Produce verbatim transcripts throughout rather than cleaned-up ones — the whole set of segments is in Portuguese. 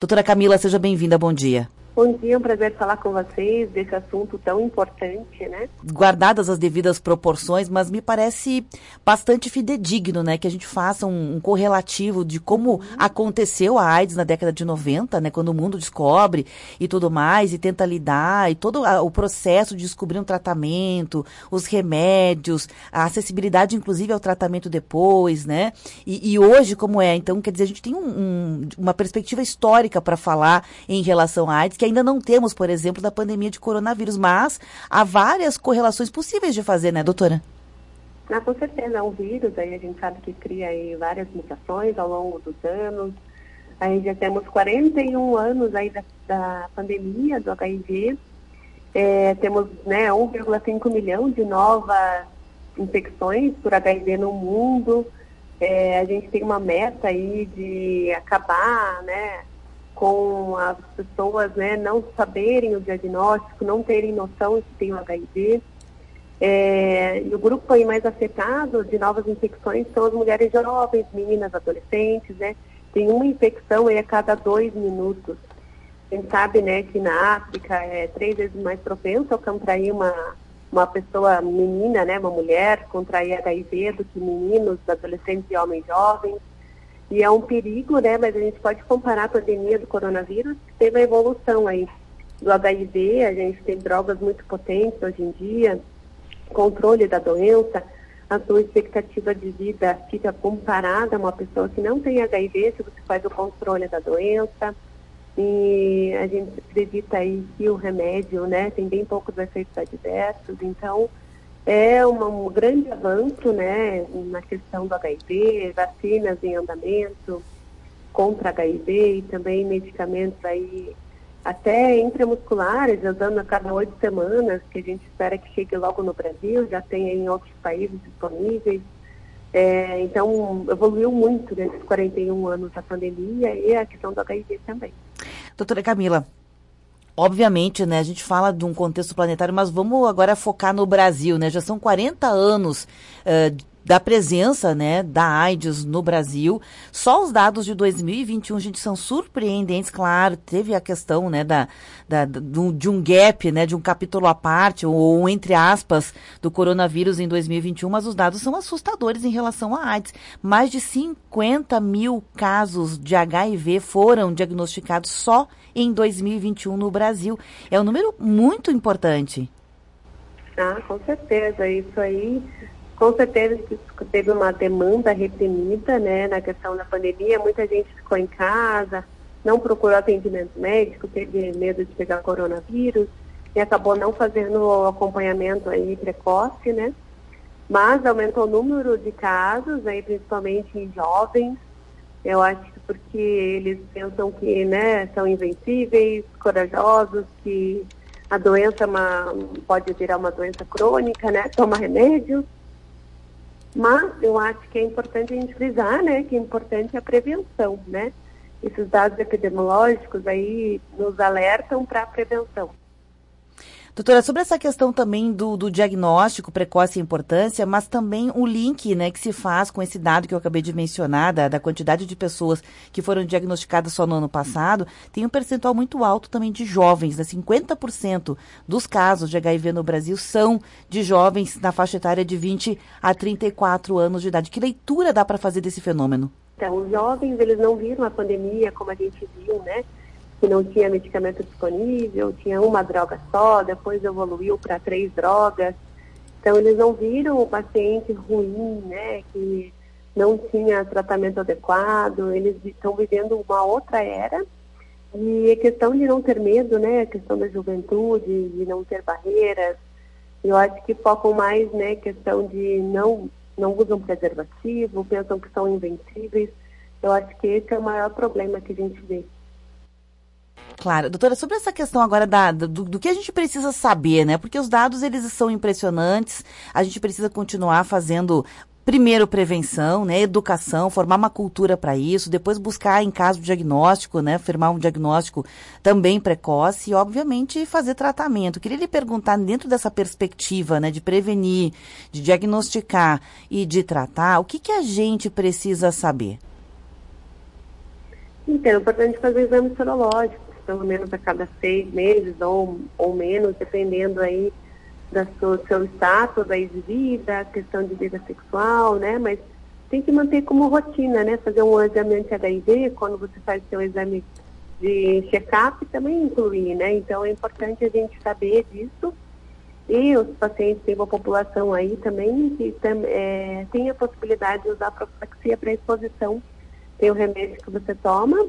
Doutora Camila, seja bem-vinda, bom dia. Bom dia, é um prazer falar com vocês desse assunto tão importante, né? Guardadas as devidas proporções, mas me parece bastante fidedigno, né? Que a gente faça um, um correlativo de como uhum. aconteceu a AIDS na década de noventa, né? Quando o mundo descobre e tudo mais, e tenta lidar, e todo a, o processo de descobrir um tratamento, os remédios, a acessibilidade, inclusive, ao tratamento depois, né? E, e hoje, como é? Então, quer dizer, a gente tem um, um, uma perspectiva histórica para falar em relação à AIDS, que ainda não temos, por exemplo, da pandemia de coronavírus, mas há várias correlações possíveis de fazer, né, doutora? Ah, com certeza, é um vírus, aí a gente sabe que cria aí várias mutações ao longo dos anos. Aí já temos quarenta e um anos aí da, da pandemia do H I V, é, temos né, um vírgula cinco milhão de novas infecções por H I V no mundo, é, a gente tem uma meta aí de acabar, né, com as pessoas né, não saberem o diagnóstico, não terem noção de que tem o H I V. É, e o grupo aí mais afetado de novas infecções são as mulheres jovens, meninas, adolescentes, né? Tem uma infecção aí a cada dois minutos. A gente sabe né, que na África é três vezes mais propenso a contrair uma, uma pessoa menina, né, uma mulher, contrair H I V do que meninos, adolescentes e homens jovens. E é um perigo, né, mas a gente pode comparar a pandemia do coronavírus, que teve a evolução aí do H I V, a gente tem drogas muito potentes hoje em dia, controle da doença, a sua expectativa de vida fica comparada a uma pessoa que não tem H I V, se você faz o controle da doença, e a gente acredita aí que o remédio, né, tem bem poucos efeitos adversos, então é uma, um grande avanço, né, na questão do H I V, vacinas em andamento contra H I V e também medicamentos aí até intramusculares, usando a cada oito semanas, que a gente espera que chegue logo no Brasil, já tem aí em outros países disponíveis. É, então, evoluiu muito nesses quarenta e um anos da pandemia e a questão do H I V também. Doutora Camila, obviamente, né, a gente fala de um contexto planetário, mas vamos agora focar no Brasil, né? Já são quarenta anos uh, da presença, né, da AIDS no Brasil. Só os dados de dois mil e vinte e um, gente, são surpreendentes, claro. Teve a questão, né, da, da, do, de um gap, né, de um capítulo à parte, ou, ou entre aspas, do coronavírus em dois mil e vinte e um, mas os dados são assustadores em relação à AIDS. Mais de cinquenta mil casos de H I V foram diagnosticados só em dois mil e vinte e um no Brasil. É um número muito importante. Ah, com certeza. Isso aí, com certeza teve uma demanda reprimida, né, na questão da pandemia. Muita gente ficou em casa, não procurou atendimento médico, teve medo de pegar coronavírus e acabou não fazendo o acompanhamento aí precoce, né? Mas aumentou o número de casos, aí principalmente em jovens. Eu acho que porque eles pensam que, né, são invencíveis, corajosos, que a doença é uma, pode virar uma doença crônica, né, toma remédio. Mas eu acho que é importante a gente frisar, né, que é importante a prevenção, né. Esses dados epidemiológicos aí nos alertam para a prevenção. Doutora, sobre essa questão também do, do diagnóstico precoce e importância, mas também o link, né, que se faz com esse dado que eu acabei de mencionar, da, da quantidade de pessoas que foram diagnosticadas só no ano passado, tem um percentual muito alto também de jovens, né? cinquenta por cento dos casos de H I V no Brasil são de jovens na faixa etária de vinte a trinta e quatro anos de idade. Que leitura dá para fazer desse fenômeno? Então, os jovens, eles não viram a pandemia como a gente viu, né? Que não tinha medicamento disponível, tinha uma droga só, depois evoluiu para três drogas. Então, eles não viram o paciente ruim, né, que não tinha tratamento adequado, eles estão vivendo uma outra era. E a questão de não ter medo, né, a questão da juventude, de não ter barreiras, eu acho que focam mais, né, questão de não, não usam preservativo, pensam que são invencíveis. Eu acho que esse é o maior problema que a gente vê. Claro. Doutora, sobre essa questão agora da, do, do que a gente precisa saber, né? Porque os dados, eles são impressionantes, a gente precisa continuar fazendo, primeiro, prevenção, né? Educação, formar uma cultura para isso, depois buscar em caso diagnóstico, né? Firmar um diagnóstico também precoce e, obviamente, fazer tratamento. Queria lhe perguntar, dentro dessa perspectiva, né? De prevenir, de diagnosticar e de tratar, o que que a gente precisa saber? Então, é importante fazer exames sorológicos, pelo menos a cada seis meses ou, ou menos, dependendo aí do seu, seu status aí de vida, questão de vida sexual, né? Mas tem que manter como rotina, né? Fazer um exame anti-H I V, quando você faz seu exame de check-up, também incluir, né? Então, é importante a gente saber disso. E os pacientes têm uma população aí também que tem, é, tem a possibilidade de usar profilaxia para exposição. Tem o remédio que você toma,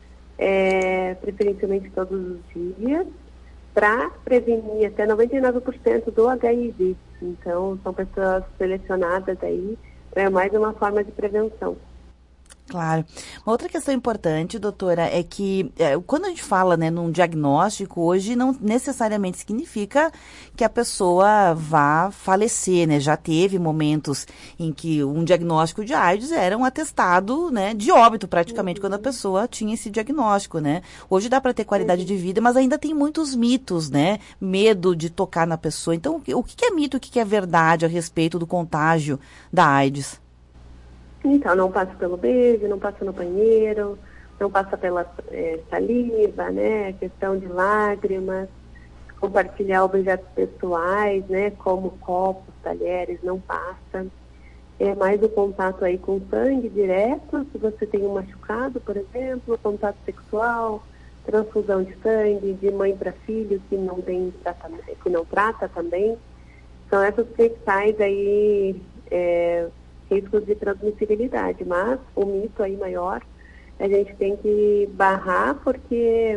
é, preferencialmente todos os dias, para prevenir até noventa e nove por cento do H I V. Então, são pessoas selecionadas aí, é mais uma forma de prevenção. Claro. Uma outra questão importante, doutora, é que é, quando a gente fala, né, num diagnóstico, hoje não necessariamente significa que a pessoa vá falecer, né? Já teve momentos em que um diagnóstico de AIDS era um atestado, né, de óbito praticamente, uhum. quando a pessoa tinha esse diagnóstico, né? Hoje dá para ter qualidade uhum. de vida, mas ainda tem muitos mitos, né? Medo de tocar na pessoa. Então, o que é mito, o que é verdade a respeito do contágio da AIDS? Então, não passa pelo beijo, não passa no banheiro, não passa pela é, saliva, né? Questão de lágrimas, compartilhar objetos pessoais, né? Como copos, talheres, não passa. É mais o contato aí com sangue direto, se você tem um machucado, por exemplo, contato sexual, transfusão de sangue, de mãe para filho que não tem tratamento, que não trata também. São essas principais aí... É, riscos de transmissibilidade, mas o mito aí maior a gente tem que barrar porque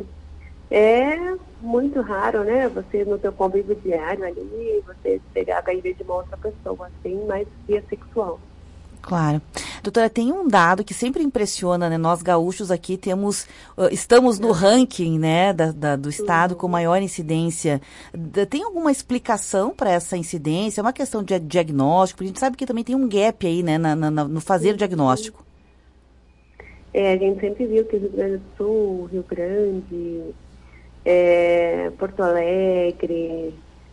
é muito raro, né? Você no seu convívio diário ali, você pegar H I V de uma outra pessoa, assim, mais via sexual. Claro. Doutora, tem um dado que sempre impressiona, né? Nós gaúchos aqui temos, uh, estamos no ranking, né, da, da, do estado uhum. com maior incidência. Tem alguma explicação para essa incidência? É uma questão de diagnóstico? A gente sabe que também tem um gap aí, né, na, na, no fazer o diagnóstico. É, a gente sempre viu que Rio Grande do Sul, Rio Grande, é, Porto Alegre,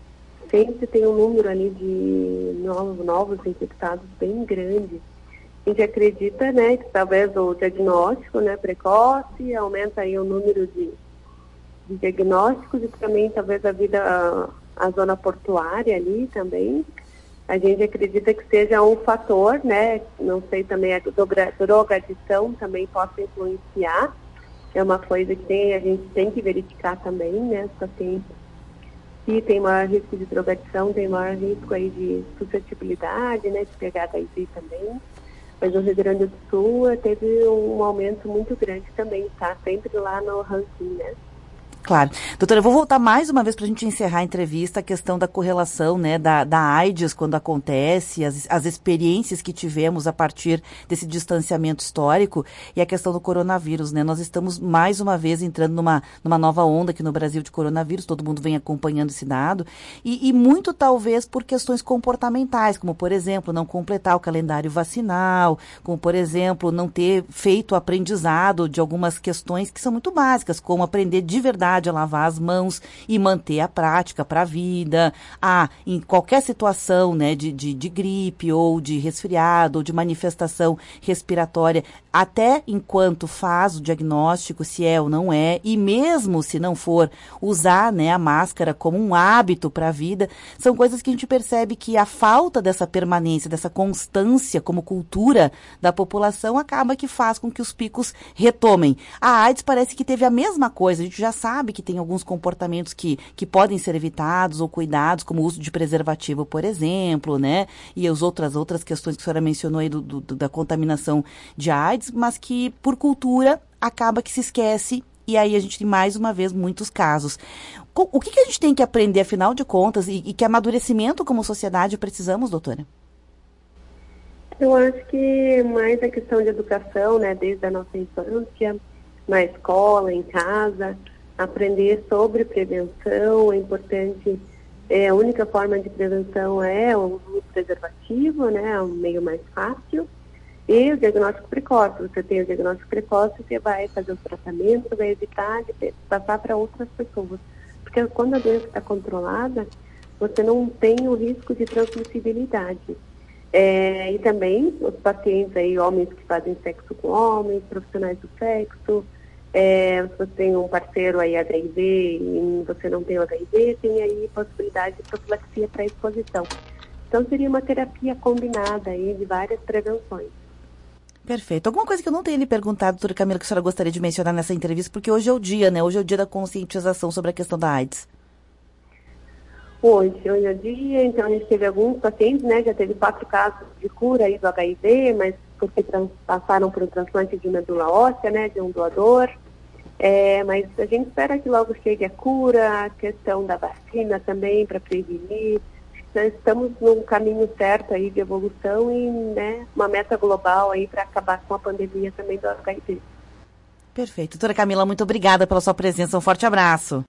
sempre tem um número ali de novos, novos infectados bem grande. A gente acredita, né, que talvez o diagnóstico, né, precoce aumenta aí o número de, de diagnósticos e também talvez a vida, a, a zona portuária ali também. A gente acredita que seja um fator, né, não sei também a drogadição também possa influenciar. É uma coisa que tem, a gente tem que verificar também, né, os pacientes que tem maior risco de drogadição, tem maior risco aí de suscetibilidade, né, de pegar H I V também. Mas o Rio Grande do Sul teve um aumento muito grande também, tá? Sempre lá no ranking, né? Claro. Doutora, eu vou voltar mais uma vez para a gente encerrar a entrevista, a questão da correlação, né, da, da AIDS quando acontece, as, as experiências que tivemos a partir desse distanciamento histórico e a questão do coronavírus, né? Nós estamos mais uma vez entrando numa, numa nova onda aqui no Brasil de coronavírus, todo mundo vem acompanhando esse dado e, e muito talvez por questões comportamentais, como por exemplo, não completar o calendário vacinal, como por exemplo, não ter feito o aprendizado de algumas questões que são muito básicas, como aprender de verdade a lavar as mãos e manter a prática para a vida. Ah, em qualquer situação, né, de, de, de gripe ou de resfriado ou de manifestação respiratória, até enquanto faz o diagnóstico se é ou não é, e mesmo se não for, usar, né, a máscara como um hábito para a vida, são coisas que a gente percebe que a falta dessa permanência, dessa constância como cultura da população acaba que faz com que os picos retomem. A AIDS parece que teve a mesma coisa, a gente já sabe que tem alguns comportamentos que, que podem ser evitados ou cuidados, como o uso de preservativo, por exemplo, né? E as outras, outras questões que a senhora mencionou aí do, do, da contaminação de AIDS, mas que, por cultura, acaba que se esquece e aí a gente tem, mais uma vez, muitos casos. O que, que a gente tem que aprender, afinal de contas, e, e que amadurecimento como sociedade precisamos, doutora? Eu acho que mais a questão de educação, né? Desde a nossa infância, na escola, em casa, aprender sobre prevenção, é importante, é, a única forma de prevenção é o uso do preservativo, né, é o meio mais fácil, e o diagnóstico precoce. Você tem o diagnóstico precoce, você vai fazer o tratamento, vai evitar de passar para outras pessoas. Porque quando a doença está controlada, você não tem o risco de transmissibilidade. É, e também os pacientes aí, homens que fazem sexo com homens, profissionais do sexo. É, se você tem um parceiro aí H I V e você não tem o H I V, tem aí possibilidade de profilaxia para exposição. Então seria uma terapia combinada aí de várias prevenções. Perfeito. Alguma coisa que eu não tenha lhe perguntado, doutora Camila, que a senhora gostaria de mencionar nessa entrevista, porque hoje é o dia, né? Hoje é o dia da conscientização sobre a questão da AIDS. Hoje, hoje é o dia, então a gente teve alguns pacientes, né? Já teve quatro casos de cura aí do H I V, mas porque trans, passaram por um transplante de medula óssea, né? De um doador. É, mas a gente espera que logo chegue a cura, a questão da vacina também para prevenir. Nós estamos num caminho certo aí de evolução e, né, uma meta global aí para acabar com a pandemia também do H I V. Perfeito. Doutora Camila, muito obrigada pela sua presença. Um forte abraço.